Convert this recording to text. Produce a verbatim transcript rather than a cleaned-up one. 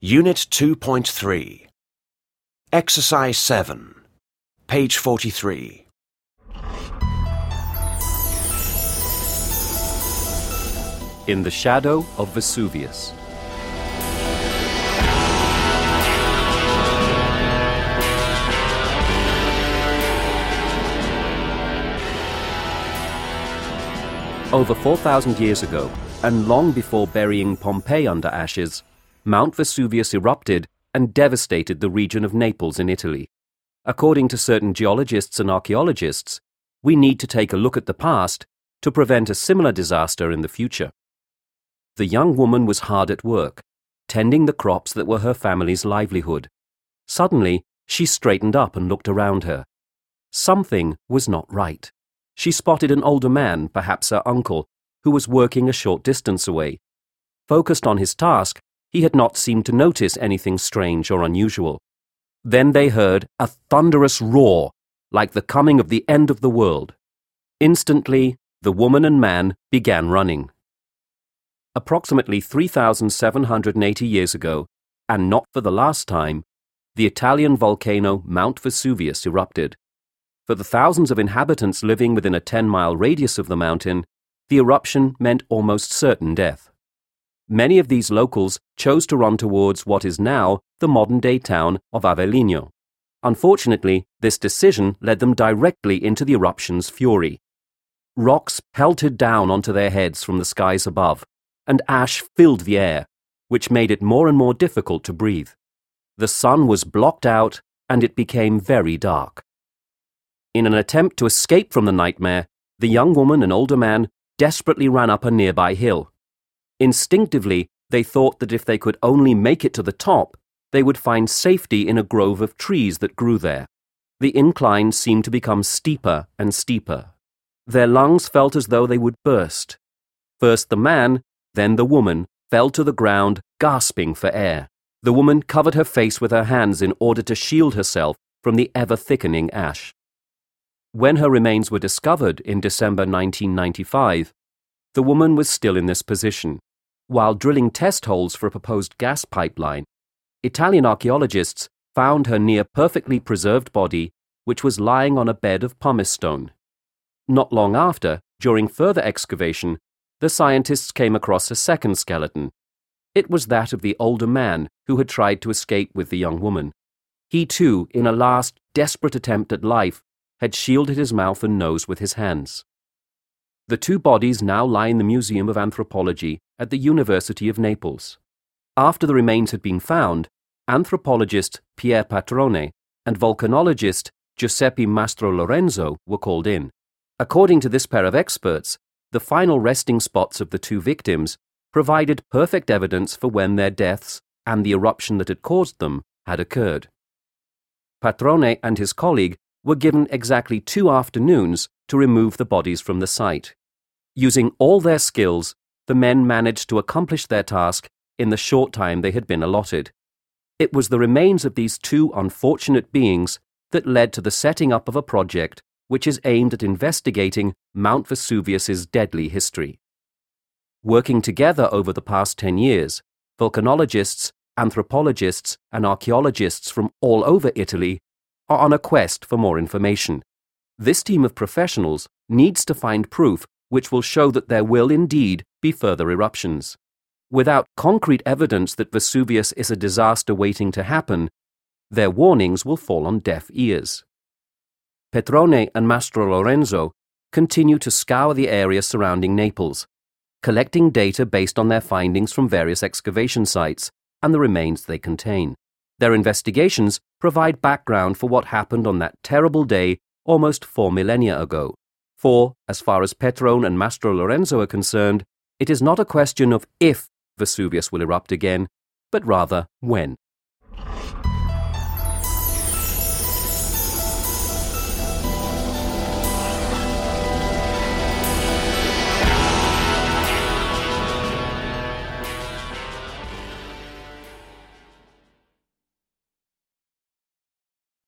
Unit two point three. Exercise seven. Page forty-three. In the shadow of Vesuvius. Over four thousand years ago, and long before burying Pompeii under ashes, Mount Vesuvius erupted and devastated the region of Naples in Italy. According to certain geologists and archaeologists, we need to take a look at the past to prevent a similar disaster in the future. The young woman was hard at work, tending the crops that were her family's livelihood. Suddenly, she straightened up and looked around her. Something was not right. She spotted an older man, perhaps her uncle, who was working a short distance away. Focused on his task, he had not seemed to notice anything strange or unusual. Then they heard a thunderous roar, like the coming of the end of the world. Instantly, the woman and man began running. Approximately three thousand seven hundred eighty years ago, and not for the last time, the Italian volcano Mount Vesuvius erupted. For the thousands of inhabitants living within a ten-mile radius of the mountain, the eruption meant almost certain death. Many of these locals chose to run towards what is now the modern-day town of Avellino. Unfortunately, this decision led them directly into the eruption's fury. Rocks pelted down onto their heads from the skies above, and ash filled the air, which made it more and more difficult to breathe. The sun was blocked out, and it became very dark. In an attempt to escape from the nightmare, the young woman and older man desperately ran up a nearby hill. Instinctively, they thought that if they could only make it to the top, they would find safety in a grove of trees that grew there. The incline seemed to become steeper and steeper. Their lungs felt as though they would burst. First the man, then the woman, fell to the ground, gasping for air. The woman covered her face with her hands in order to shield herself from the ever-thickening ash. When her remains were discovered in December nineteen ninety-five, the woman was still in this position. While drilling test holes for a proposed gas pipeline, Italian archaeologists found her near perfectly preserved body, which was lying on a bed of pumice stone. Not long after, during further excavation, the scientists came across a second skeleton. It was that of the older man who had tried to escape with the young woman. He too, in a last desperate attempt at life, had shielded his mouth and nose with his hands. The two bodies now lie in the Museum of Anthropology at the University of Naples. After the remains had been found, anthropologist Pier Patrone and volcanologist Giuseppe Mastrolorenzo were called in. According to this pair of experts, the final resting spots of the two victims provided perfect evidence for when their deaths and the eruption that had caused them had occurred. Patrone and his colleague were given exactly two afternoons to remove the bodies from the site. Using all their skills, the men managed to accomplish their task in the short time they had been allotted. It was the remains of these two unfortunate beings that led to the setting up of a project which is aimed at investigating Mount Vesuvius's deadly history. Working together over the past ten years, volcanologists, anthropologists, and archaeologists from all over Italy are on a quest for more information. This team of professionals needs to find proof which will show that there will indeed be further eruptions. Without concrete evidence that Vesuvius is a disaster waiting to happen, their warnings will fall on deaf ears. Patrone and Mastrolorenzo continue to scour the area surrounding Naples, collecting data based on their findings from various excavation sites and the remains they contain. Their investigations provide background for what happened on that terrible day almost four millennia ago. For, as far as Patrone and Mastrolorenzo are concerned, it is not a question of if Vesuvius will erupt again, but rather when.